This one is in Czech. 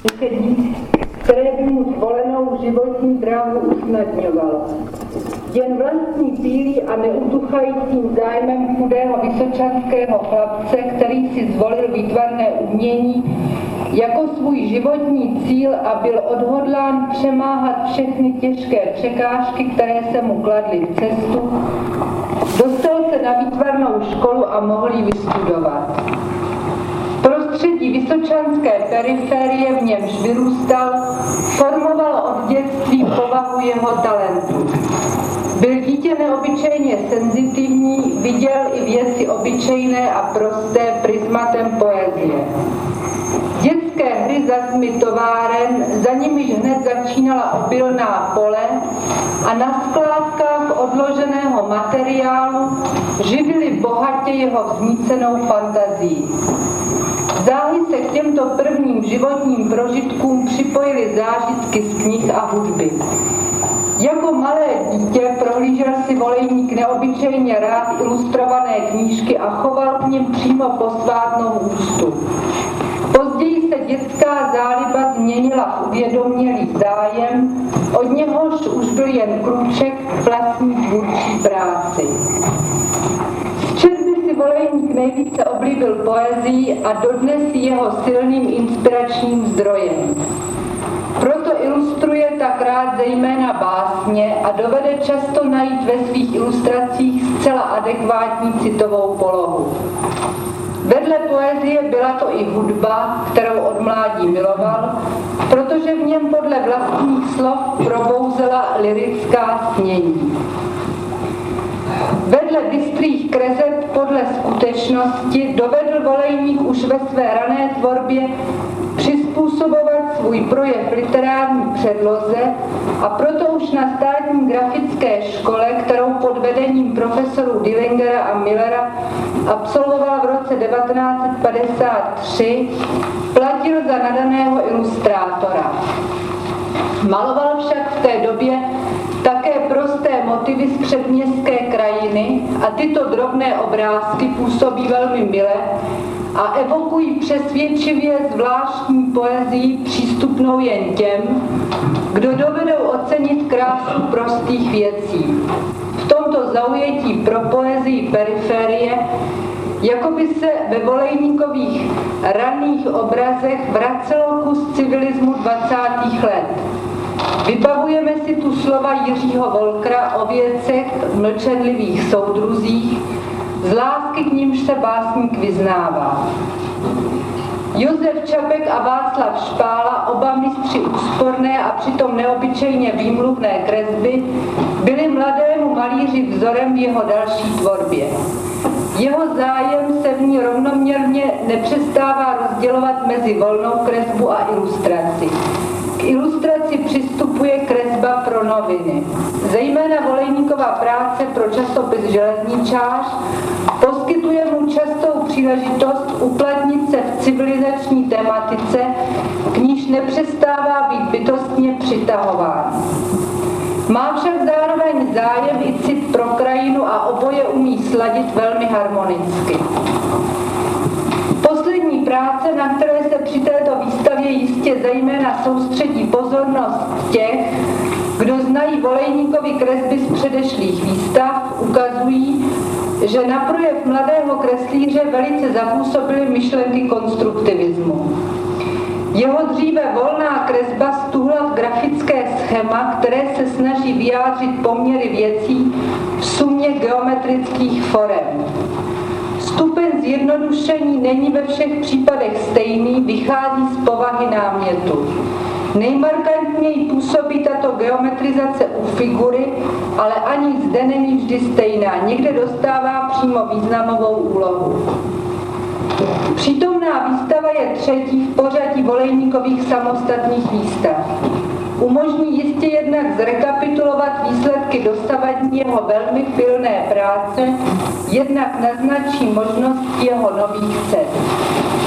které by mu zvolenou životní dráhu usnadňovalo. Jen vlastní pílí a neutuchajícím zájmem chudého vysočanského chlapce, který si zvolil výtvarné umění jako svůj životní cíl a byl odhodlán přemáhat všechny těžké překážky, které se mu kladly v cestu, dostal se na výtvarnou školu a mohl ji vystudovat. Prostředí vysočanské periferie, v němž vyrůstal, formovalo od dětství povahu jeho talentu. Byl dítě neobyčejně senzitivní, viděl i věci obyčejné a prosté prismatem poezie. Dětské hry za zdmi továren, za nimiž hned začínala obilná pole a na skládkách odloženého materiálu živily bohatě jeho vznícenou fantazii. Záhy se k těmto prvním životním prožitkům připojily zážitky z knih a hudby. Jako malé dítě prohlížel si Volejník neobyčejně rád ilustrované knížky a choval k nim přímo posvátnou úctu. Později se dětská záliba změnila v uvědomělý zájem, od něhož už byl jen krůček k vlastní tvůrčí práci. Z četby si Volejník nejvíce oblíbil poezii a dodnes je jeho silným inspiračním zdrojem. Proto ilustruje tak rád zejména básně a dovede často najít ve svých ilustracích zcela adekvátní citovou polohu. Vedle poezie byla to i hudba, kterou od mládí miloval, protože v něm podle vlastních slov probouzela lyrická snění. Vedle bystrých kreseb podle skutečnosti dovedl Volejník už ve své rané tvorbě přizpůsobovat svůj projev literární předloze a proto už na státní grafické škole, kterou pod vedením profesorů Dillingera a Millera absolvoval v roce 1953, platil za nadaného ilustrátora. Maloval však v té době také prosté motivy z předměstské krajiny a tyto drobné obrázky působí velmi mile a evokují přesvědčivě zvláštní poezii přístupnou jen těm, kdo dovedou ocenit krásu prostých věcí. V tomto zaujetí pro poezii periferie jako by se ve Volejníkových raných obrazech vracelo kus civilismu 20. let. Vybavujeme si tu slova Jiřího Volkra o věcech, mlčenlivých soudruzích, z lásky k nímž se básník vyznává. Josef Čapek a Václav Špála, oba mistři úsporné a přitom neobyčejně výmluvné kresby, byli mladému malíři vzorem v jeho další tvorbě. Jeho zájem se v ní rovnoměrně nepřestává rozdělovat mezi volnou kresbu a ilustraci. K ilustraci přistupuje kresba pro noviny. Zejména Volejníkova práce pro časopis Železničář poskytuje mu častou příležitost uplatnit se v civilizační tematice, k níž nepřestává být bytostně přitahován. Má však zároveň zájem i cit pro krajinu a oboje umí sladit velmi harmonicky. Poslední práce, na které se při této výstavě jistě zejména soustředí pozornost těch, kdo znají Volejníkovy kresby z předešlých výstav, ukazují, že na projev mladého kreslíře velice zapůsobily myšlenky konstruktivismu. Jeho dříve volná kresba stuhla v grafické schéma, které se snaží vyjádřit poměry věcí v sumě geometrických forem. Stupeň zjednodušení není ve všech případech stejný, vychází z povahy námětu. Nejmarkantněji působí tato geometrizace u figury, ale ani zde není vždy stejná, někde dostává přímo významovou úlohu. Přítomná výstava je třetí v pořadí Volejníkových samostatných výstav. Umožní jistě jednak zrekapitulovat výsledky dosavadní jeho velmi pilné práce, jednak naznačí možnost jeho nových cest.